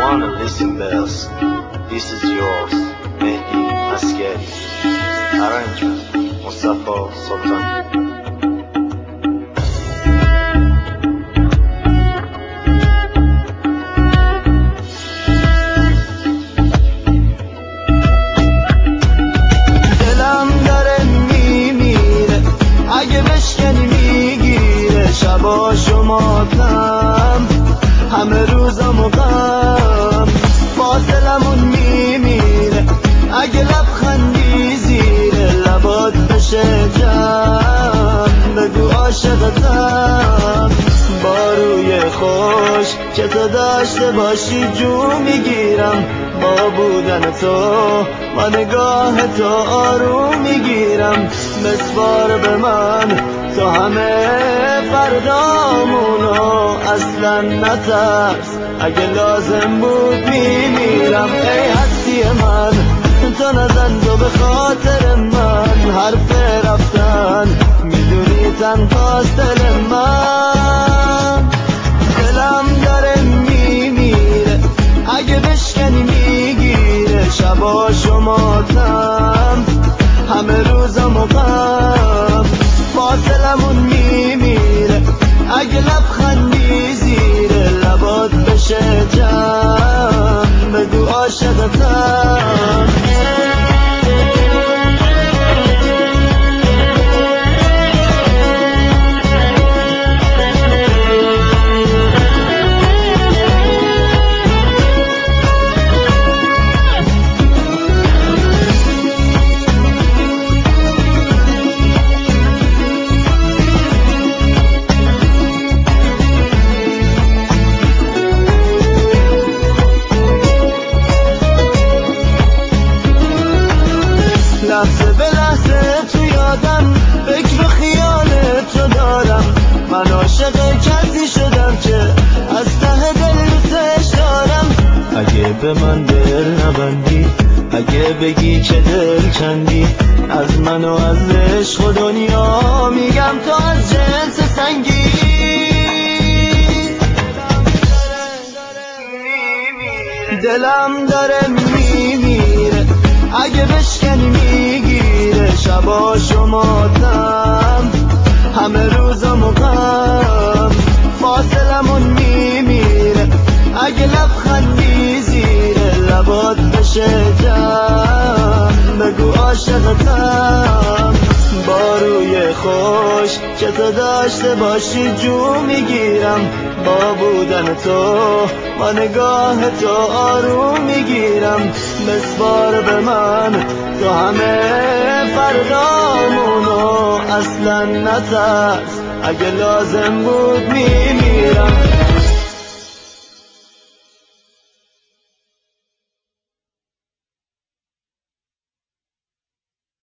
wanna listen bells. This is yours, Mehdi Askeri. Arrangement, Mustafa Sultan. همه روزم و غم فاصلمون میمیره اگه لبخندی زیر لبات بشه جمع بگو عاشقتم. با روی خوش که تو داشته باشی جو میگیرم، با بودن تو با نگاه تو آروم میگیرم. مسوار به من تو همه فردامونو، اصلا نترس اگه لازم بود میمیرم. ای هستی من تو نزن تو به خاطر من حرف رفتن، میدونی تنهاست دل من. دلم داره میمیره اگه بشکنی میگیره شباش و ماتم، همه روزم و غم فاصلمون میمیره اگه لبخندی زیر لبات بشه جمع بگو عاشقتم. لحظه به لحظه تو یادم فکر و خیال تو دارم. من عاشق کسی شدم که از ته دل دوستش دارم. اگه به من دل نبندی، اگه بگی که دل چندی، از من و از عشق و دنیا میگم تو از جنس سنگی. دلم داره میمیره اگه بشکنی میگیره شباش و ماتم، همه روزم و غم فاصلمون میمیره اگه لبخندی زیر لبات بشه جمع بگو عاشقتم. با روی خوش که تو داشته باشی جو میگیرم، با بودن تو با نگاه تو آروم میگیرم. مسوار به من تو همه فردامونو، اصلا نترس اگه لازم بود میمیرم.